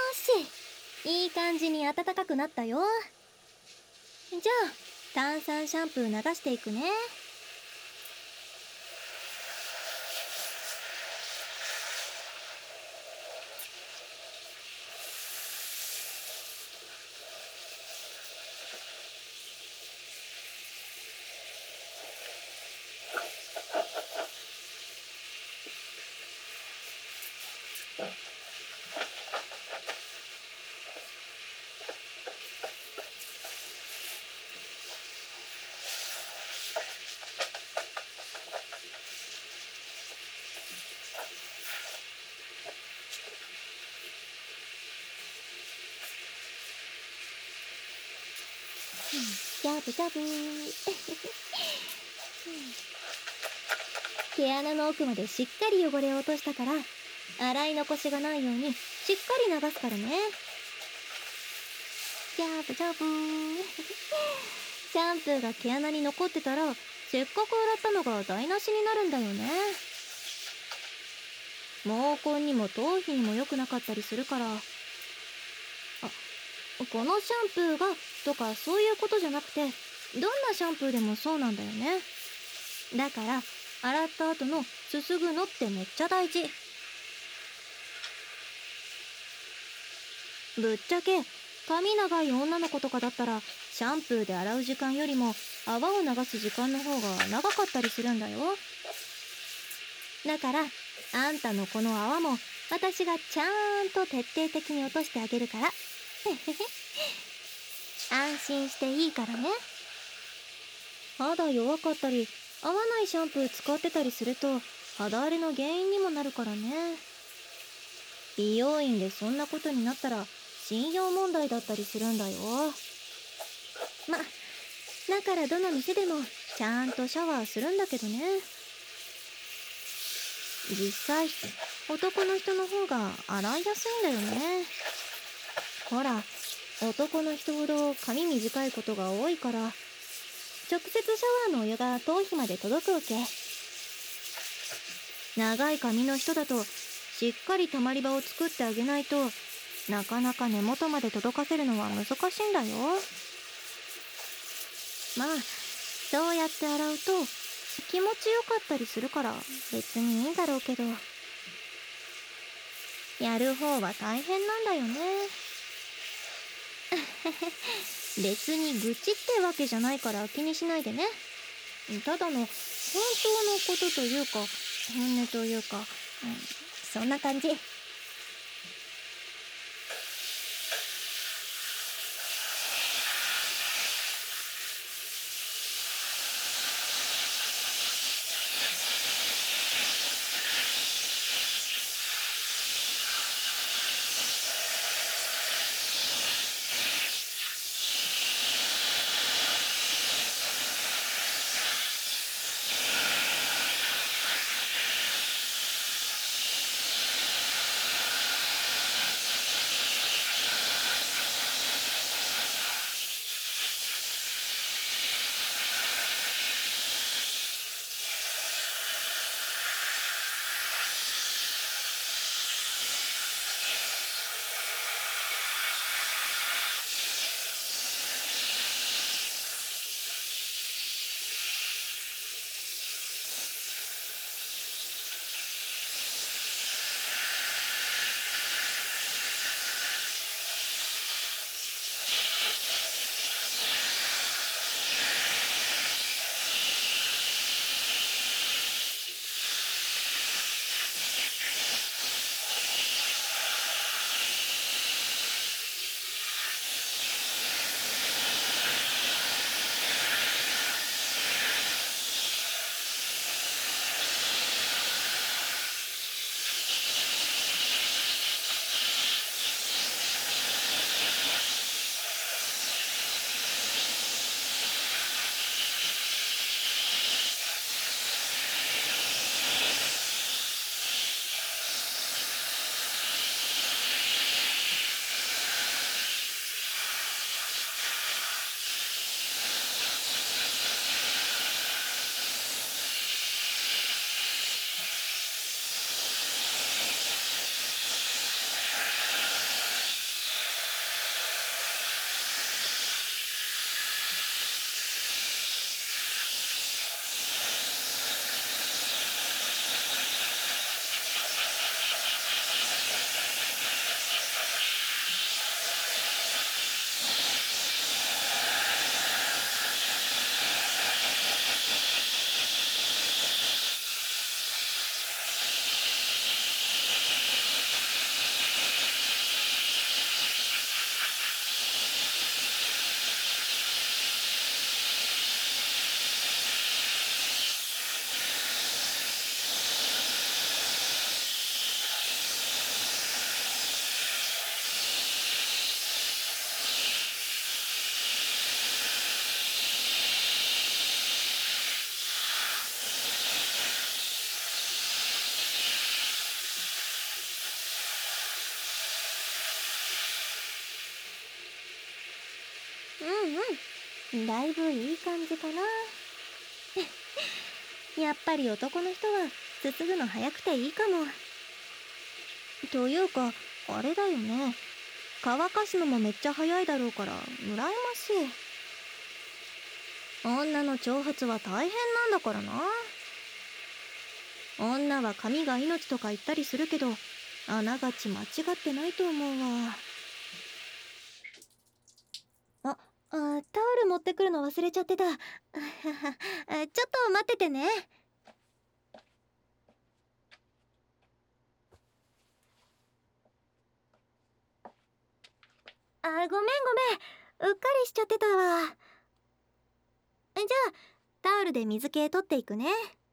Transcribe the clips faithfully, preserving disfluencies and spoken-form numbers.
し、いい感じに暖かくなったよ。じゃあ炭酸シャンプー流していくね。ジャブジャブ毛穴の奥までしっかり汚れを落としたから、洗い残しがないようにしっかり流すからね。ジャブジャブシャンプーが毛穴に残ってたら、せっかく洗ったのが台無しになるんだよね。毛根にも頭皮にも良くなかったりするから。あ、このシャンプーがとかそういうことじゃなくて、どんなシャンプーでもそうなんだよね。だから洗った後のすすぐのってめっちゃ大事。ぶっちゃけ髪長い女の子とかだったら、シャンプーで洗う時間よりも泡を流す時間の方が長かったりするんだよ。だからあんたのこの泡も私がちゃんと徹底的に落としてあげるから安心していいからね。肌弱かったり合わないシャンプー使ってたりすると、肌荒れの原因にもなるからね。美容院でそんなことになったら信用問題だったりするんだよ。ま、だからどの店でもちゃんとシャワーするんだけどね。実際男の人の方が洗いやすいんだよね。ほら、男の人ほど髪短いことが多いから、直接シャワーのお湯が頭皮まで届くわけ。長い髪の人だとしっかり溜まり場を作ってあげないと、なかなか根元まで届かせるのは難しいんだよ。まあそうやって洗うと気持ちよかったりするから別にいいんだろうけど、やる方は大変なんだよね別に愚痴ってわけじゃないから気にしないでね。ただの本当のことというか、本音というか、うん、そんな感じ。 うんうん、だいぶいい感じかな。やっぱり男の人はすすぐの早くていいかも。というかあれだよね、乾かすのもめっちゃ早いだろうから羨ましい。女の長髪は大変なんだからな。女は髪が命とか言ったりするけど、あながち間違ってないと思うわ。あ、あ、タオル持ってくるの忘れちゃってた。ちょっと待っててね。あ、ごめんごめん。うっかりしちゃってたわ。じゃあ、タオルで水気取っていくね。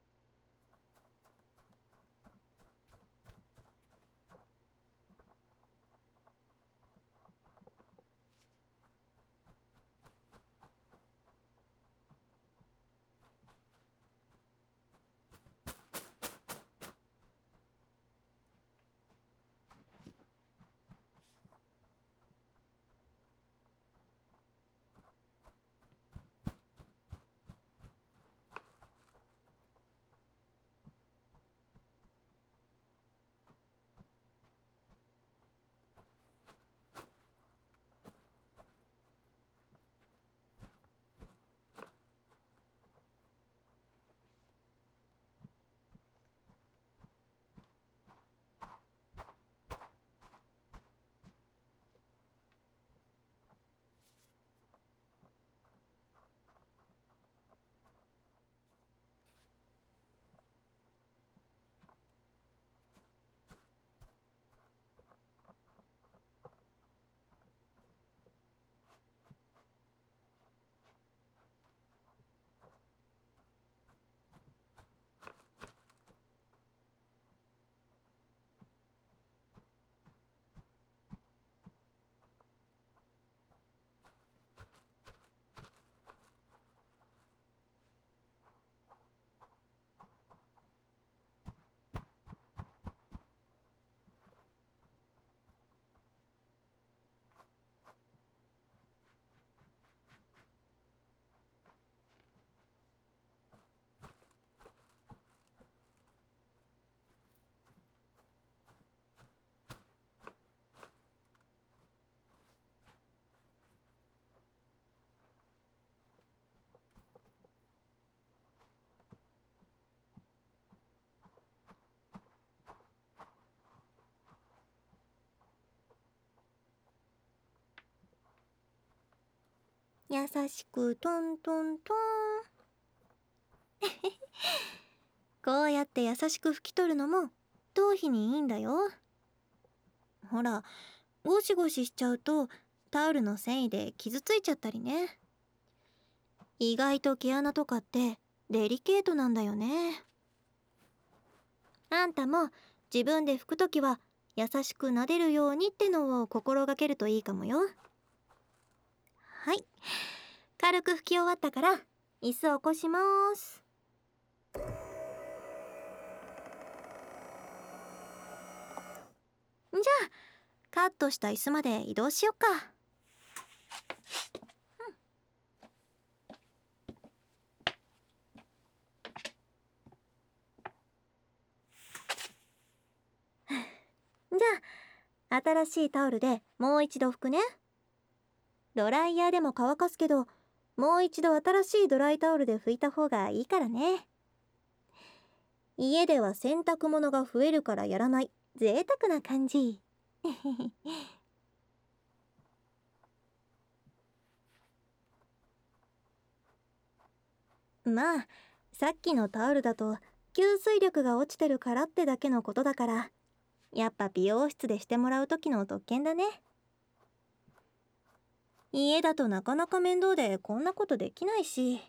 優しくトントントン。こうやって優しく拭き取るのも頭皮にいいんだよ。ほら、ゴシゴシしちゃうとタオルの繊維で傷ついちゃったりね。意外と毛穴とかってデリケートなんだよね。あんたも自分で拭くときは優しく撫でるようにってのを心がけるといいかもよ。はい、軽く拭き終わったから椅子起こします。じゃあカットした椅子まで移動しよっか。じゃあ新しいタオルでもう一度拭くね。ドライヤーでも乾かすけど、もう一度新しいドライタオルで拭いた方がいいからね。家では洗濯物が増えるからやらない贅沢な感じ。まあさっきのタオルだと吸水力が落ちてるからってだけのことだから、やっぱ美容室でしてもらう時の特権だね。家だとなかなか面倒でこんなことできないし。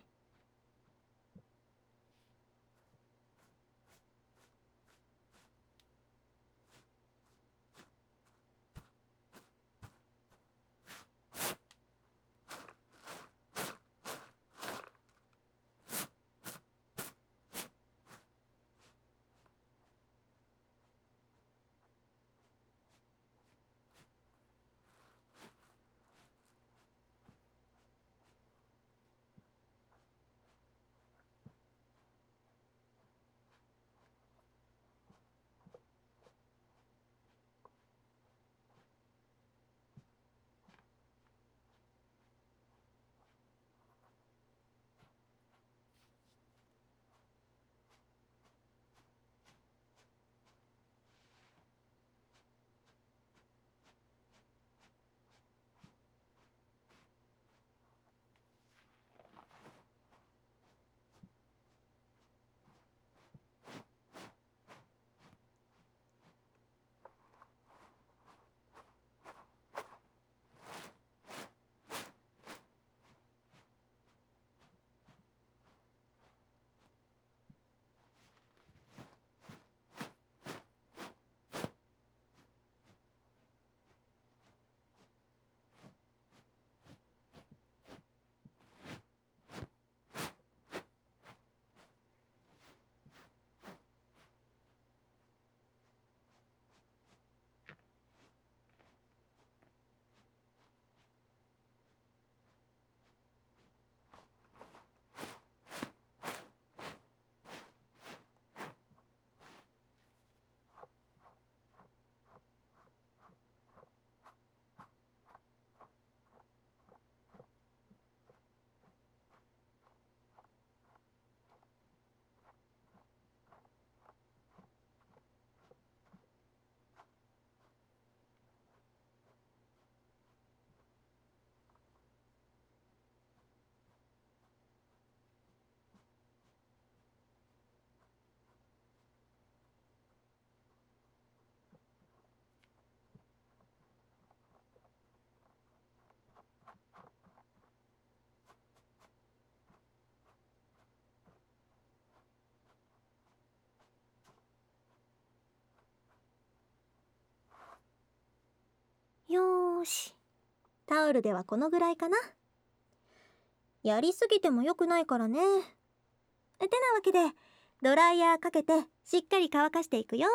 よし、タオルではこのぐらいかな。やりすぎても良くないからね。てなわけでドライヤーかけてしっかり乾かしていくよ。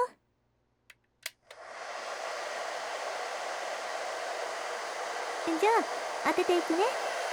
じゃあ当てていくね。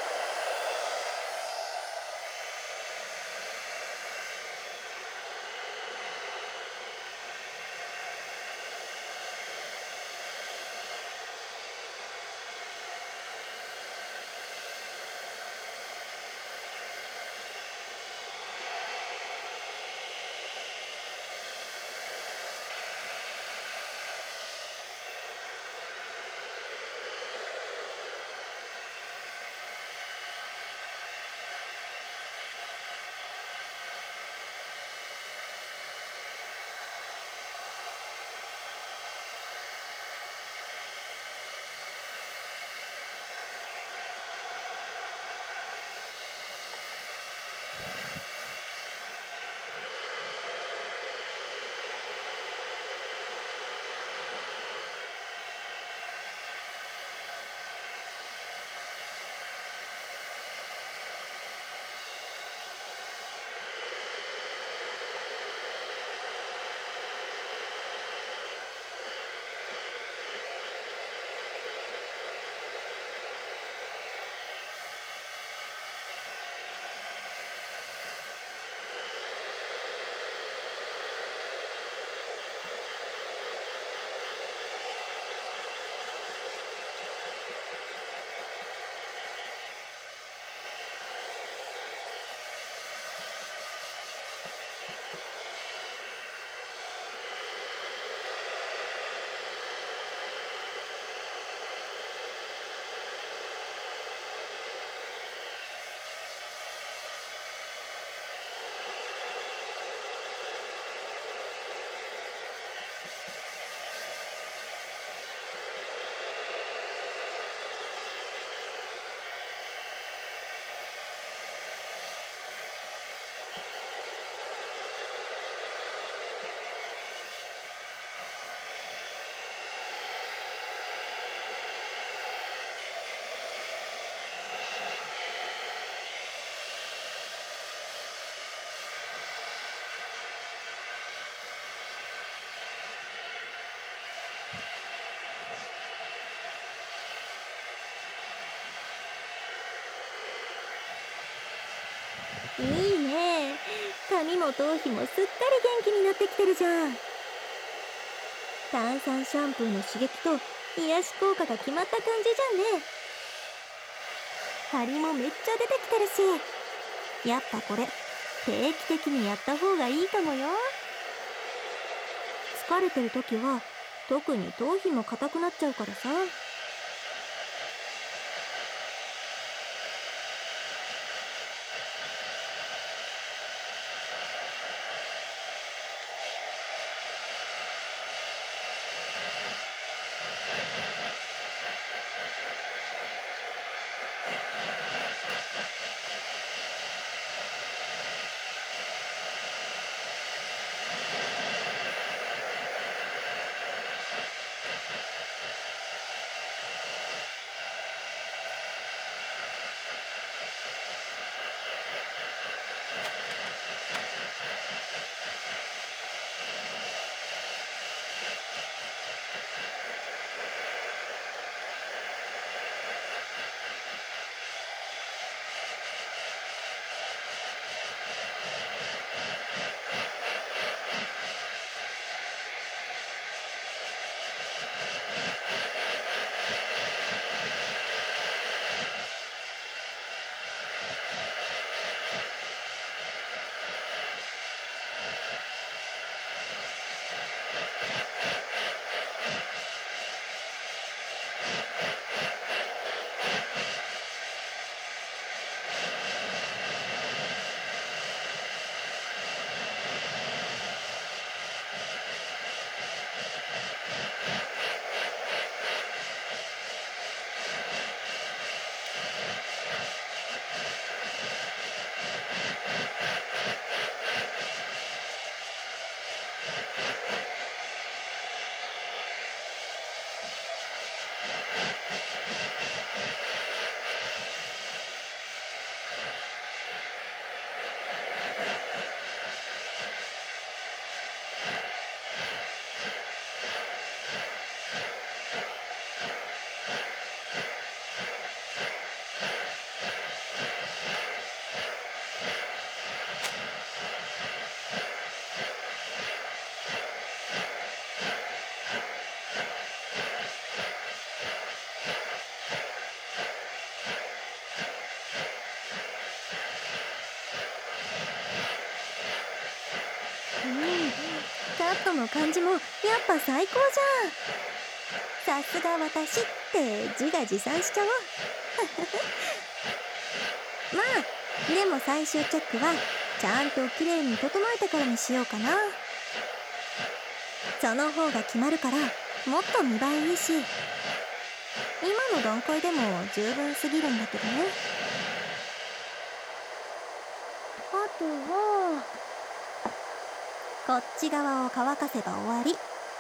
いいね。髪も頭皮もすっかり元気になってきてるじゃん。炭酸シャンプーの刺激と癒し効果が決まった感じじゃんね。張りもめっちゃ出てきてるし、やっぱこれ定期的にやった方がいいかもよ。疲れてる時は特に頭皮も硬くなっちゃうからさ。 トの感じもやっぱ最高じゃん。さすが私って自画自賛しちゃおう。まあでも最終チェックはちゃんと綺麗に整えてからにしようかな。その方が決まるからもっと見栄えいいし、今の段階でも十分すぎるんだけどね。あとはこっち側を乾かせば終わり。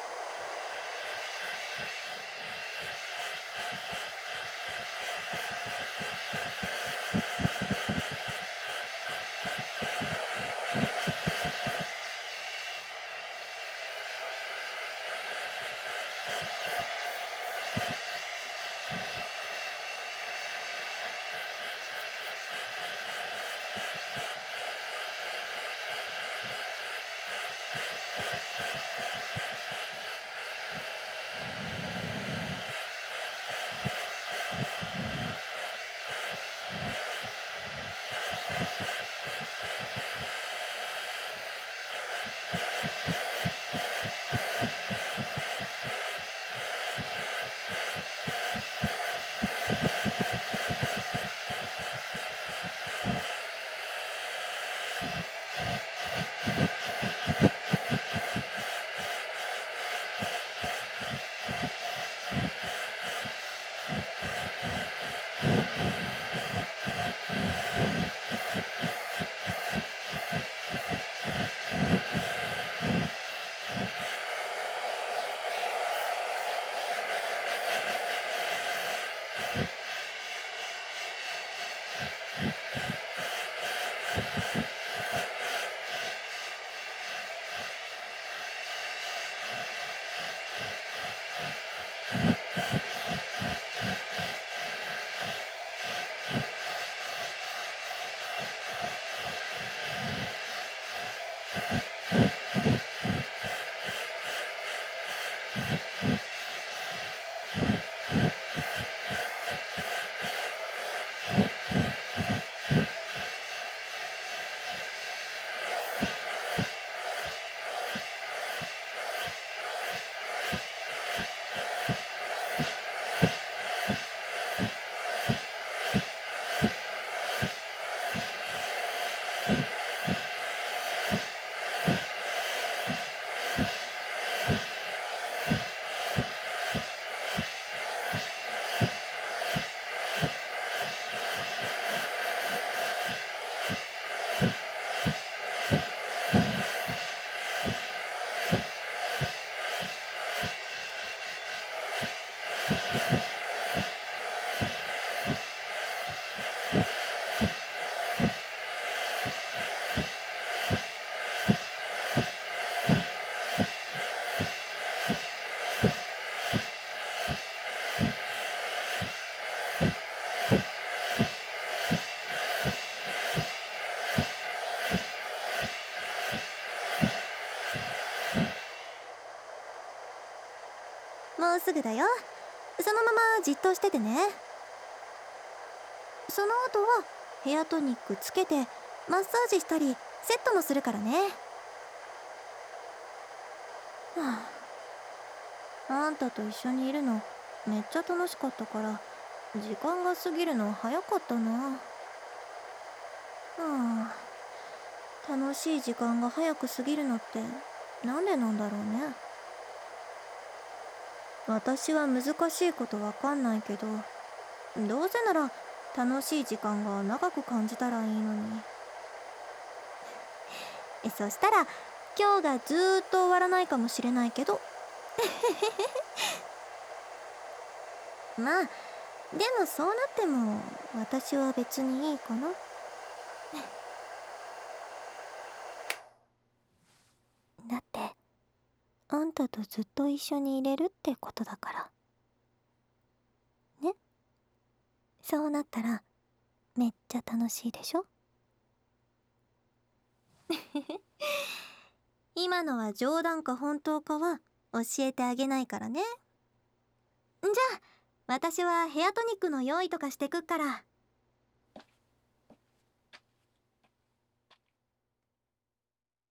もうすぐだよ。そのままじっとしててね。その後はヘアトニックつけてマッサージしたりセットもするからね。はあ、あんたと一緒にいるのめっちゃ楽しかったから時間が過ぎるの早かったな。はあ、楽しい時間が早く過ぎるのってなんでなんだろうね。私は難しいことわかんないけど、どうせなら楽しい時間が長く感じたらいいのに。そしたら今日がずーっと終わらないかもしれないけど。まあでもそうなっても私は別にいいかな。だってあんたとずっと一緒にいれるってことだからね。そうなったらめっちゃ楽しいでしょ。今のは冗談か本当かは教えてあげないからね。じゃあ私はヘアトニックの用意とかしてくっから